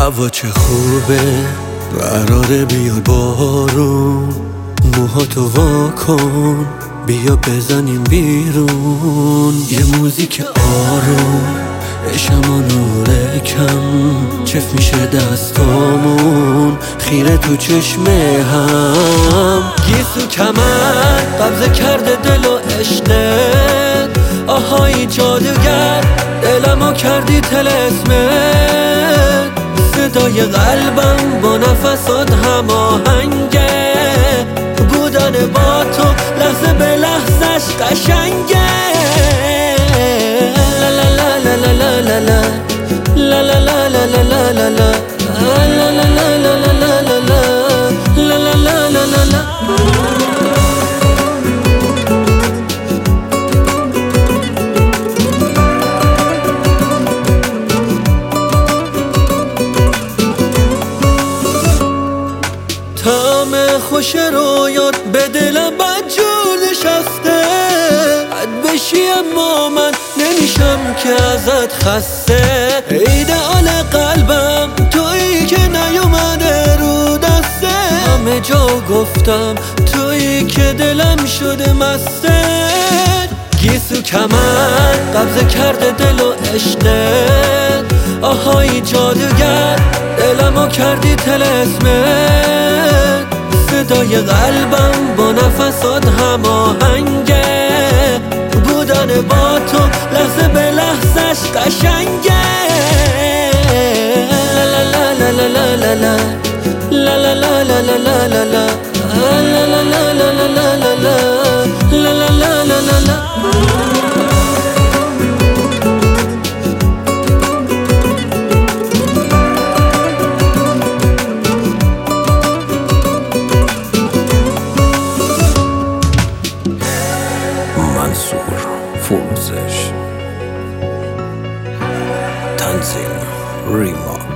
هوا چه خوبه، قراره بیاد بارون. موهاتو وا کن، بیا بزنیم بیرون. یه موزیک آروم، عشقم نور کم. چف میشه دستامون، خیره تو چشمه هم. گیسو کمر قبضه کرده دل و عشقت. آهای جادوگر، دلمو کردی طلسمت. صدای قلبم با نفسات هماهنگه. بودن با تو لحظه به لحظش قشنگه. لا لا لا لا لا لا لا لا لا لا لا لا لا لا لا طعم خوش رویات به دلم بدجور نشسته. بد بشی اما من نمیشم که ازت خسته. ایدئال قلبم تویی که نیومده رو دسته. همه جا گفتم تویی که دلم شده مسته. گیسو کمر قبضه کرده دل و عشقت. آهای جادوگر، دلمو کردی طلسمت. صدای قلبم با نفسات هماهنگه. بودن با تو لحظه به لحظش قشنگه. لا لا لا لا لا لا لا لا لا لا لا لا لا لا لا منصور فروزش تنظیم ریما